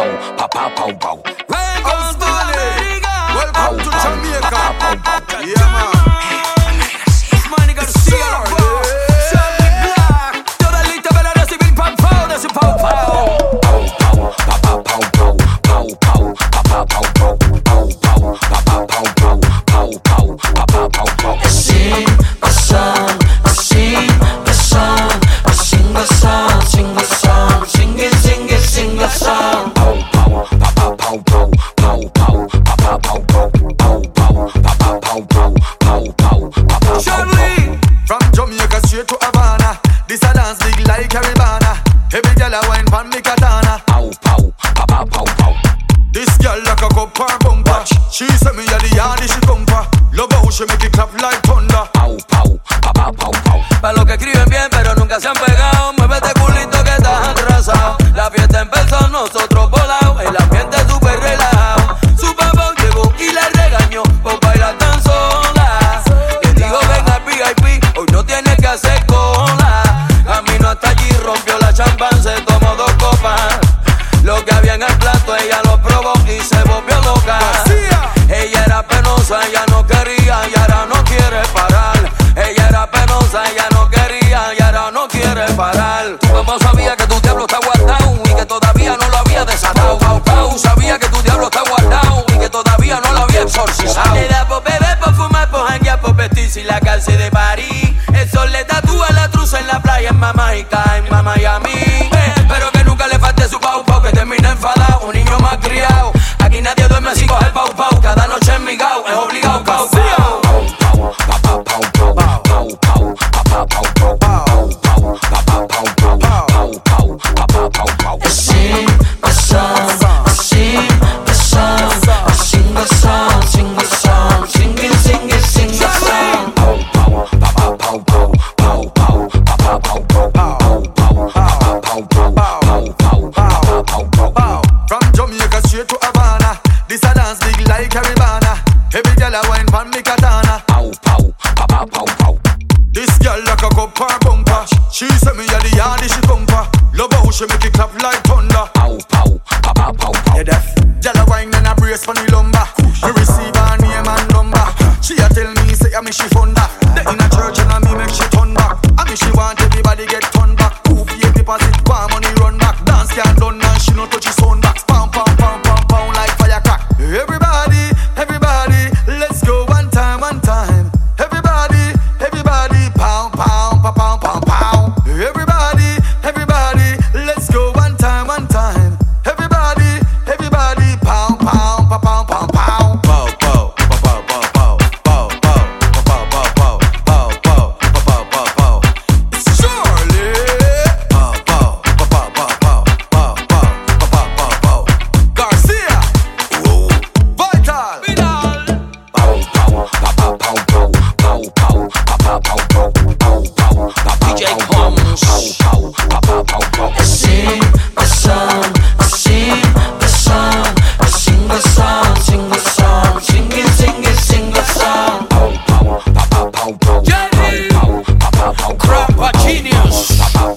pow, pow, pow, pow. Welcome to America. Welcome to Jamaica. Yeah, man. It's Manny Garcia. Shelby Black. Doralito para recibir pow, pow, de su pow, pow. Pow, pow, pow, pow, pow, pow, pow, pow, pow, pow, pow, pow, pow, pow, pow, pow, pow, pow, pow. Sing a song, sing a song, sing a song, sing a song, sing it, sing it, sing a song. Pow, pow, pow, pow, pow, pow, pow, pow, pow, pow, pow, pow, pow, pow, pow, pow, pow. Charlie, from Jamaica straight to Havana. This a dance big like Caribana. Every girl a wine pan me katana. Pow, pow, pow, pow, pow. This girl like a cup her bumper. She say me a the yardy she come for. Love how she make it clap like thunder. Pow, pow, pow, pow, pow. Pa' los que escriben bien pero nunca se han pegado, muévete culito que estás atrasado. La fiesta empezó, nosotros volados, el ambiente súper relajado. Su papá llegó y le regañó por bailar tan sola. Le dijo ven al VIP, hoy no tienes que hacer cola. Camino hasta allí, rompió la champán, se tomó 2 copas. Lo que había en el plato ella lo probó y se volvió loca. Ella era penosa, ella no quería y ahora no quiere parar. Ella era penosa, ella no quería y ahora no quiere parar. Tu papá sabía que tu diablo está guardado y que todavía no lo había desatado. Pau, sabía que tu diablo está guardado y que todavía no lo había exorcizado. Le da por beber, por fumar, por janguear, por vestirse y la calce de París. El sol le tatúa la truza en la playa en Mamaica, en Miami. Pero que nunca le falte su pau pau, que termina enfadado, un niño más criado. Aquí nadie duerme sin coger pau pau, cada noche en mi gao, es obligado pau pau. Sing a song, sing a song, sing a song, sing a song, sing it, sing it, sing a song. From Jamaica straight to Havana. This a dance big like Caribana. Every girl a wine pan me katana. This girl like a cup her bumper. She say me a the yardy she come for. Love how she make it clap like thunder. You deaf? Girl a wine and a brace pon the lumber. Me receive her name and number. She a tell me say me she funda. They in a church and a me make she turn back. I me she want everybody get turned back. Who pay deposit, want money run back. Dance can't done and she no touch his own back. Pound, pound, pound, pound, pound like firecrack. Everybody, everybody, let's go one time, one time. Everybody, everybody, pound, pound, pound, pound, pound, pound. Everybody, everybody, let's go one time, one time. Everybody, everybody, pound, pound, pound, pound, pound, pound. Pow, pow, pow, pow, pow, pow, pow, pow, pow, pow, pow, pow, pow, pow. It's Charlie. Pow, pow, pow, pow, pow, pow, pow, pow, pow, pow. Garcia. Whoa. Vital. DJ Combs. Sing a song, sing a song, sing a song, sing a song, sing it, sing it, sing a song. Jenny. Crapa Genius.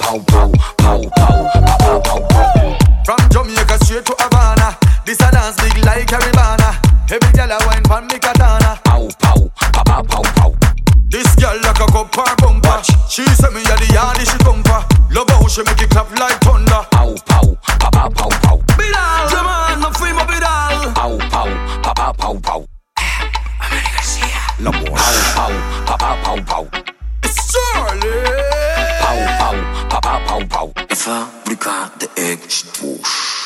From Jamaica straight to Havana. This a dance big like Caribana. Every girl a wine pan me katana. This girl like a cup her bumper. She say me a the yardy she come for. Love how she make it clap like thunder. Vidal, yeah man, no fuimos Vidal. It's Charlie. Fábrica de éxitos.